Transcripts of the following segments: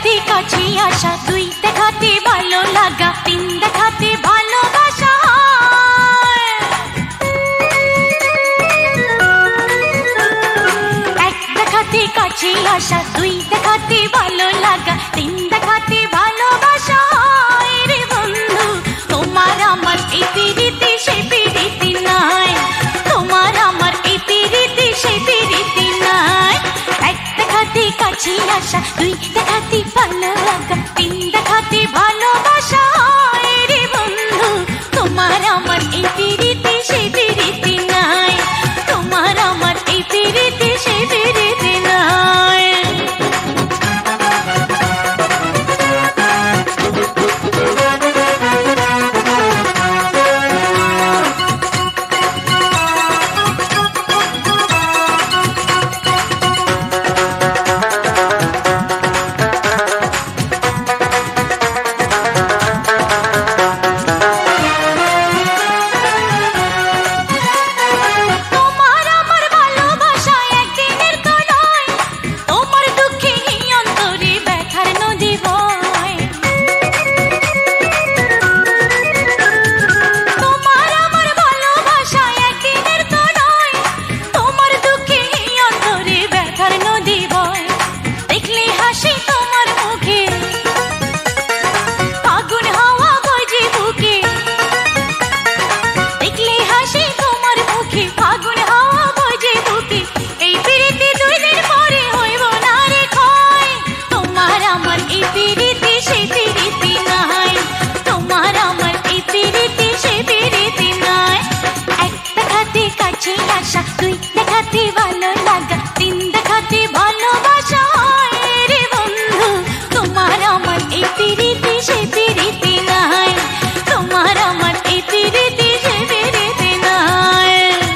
দেখাতে কাছে আসা, দুই দেখাতে ভালো লাগা, তিন দেখাতে ভালোবাসা হয়। এক দেখাতে কাছে আসা, দুই দেখাতে ভালো লাগা, তিন দেখাতে ভালোবাসা হয় রে বন্ধু। তোমার আমার এই প্রীতি সেই প্রীতি নাই, তোমার আমার এই প্রীতি সেই প্রীতি নাই। এক দেখাতে কাছে আসা, দুই দেখাতে ভালো লাগা, তিন দেখাতে ভালোবাসা হয় রে বন্ধু। তোমার আমার এই প্রীতি সেই প্রীতি নাই, তোমার আমার এই প্রীতি সেই প্রীতি নাই। দুই দেখাতে ভালো লাগা, তিন দেখাতে ভালোবাসা হয় রে বন্ধু। তোমার আমার এই প্রীতি সেই প্রীতি নাই, তোমার আমার এই প্রীতি সেই প্রীতি নাই।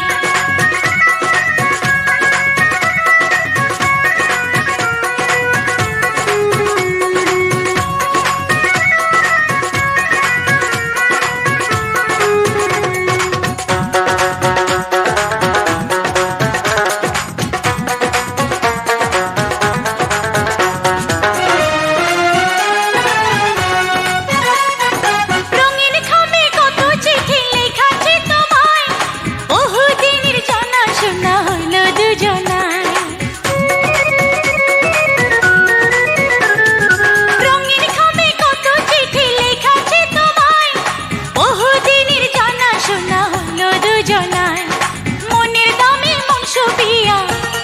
মনের দামে মন সুবিয়া,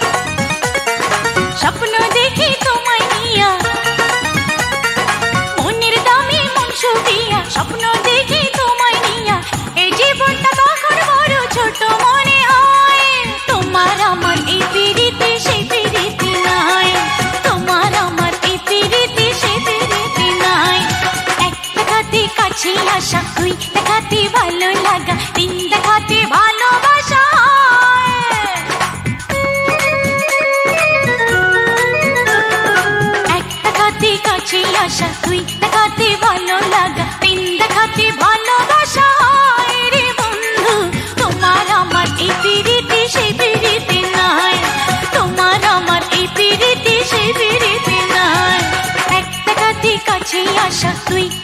স্বপ্ন দেখি তোমায় নিয়া, মনের দামে মন সুবিয়া, স্বপ্ন দেখি তোমায় নিয়া। এই জীবনটা তখন বড় ছোট মনে হয়, তোমার আমার এই প্রীতি সেই প্রীতি নাই, তোমার আমার এই প্রীতি সেই প্রীতি নাই। এক দেখাতে কাছে আসা, দুই দেখাতে ভালো লাগা, তিন দেখাতে ভালোবাসা হয়। এক দেখাতে কাছে আসা, দুই দেখাতে ভালো লাগা, তিন দেখাতে ভালোবাসা হয় রে বন্ধু। তোমার আমার এই প্রীতি সেই প্রীতি নাই, তোমার আমার এই প্রীতি সেই প্রীতি নাই। এক দেখাতে কাছে আসা, দুই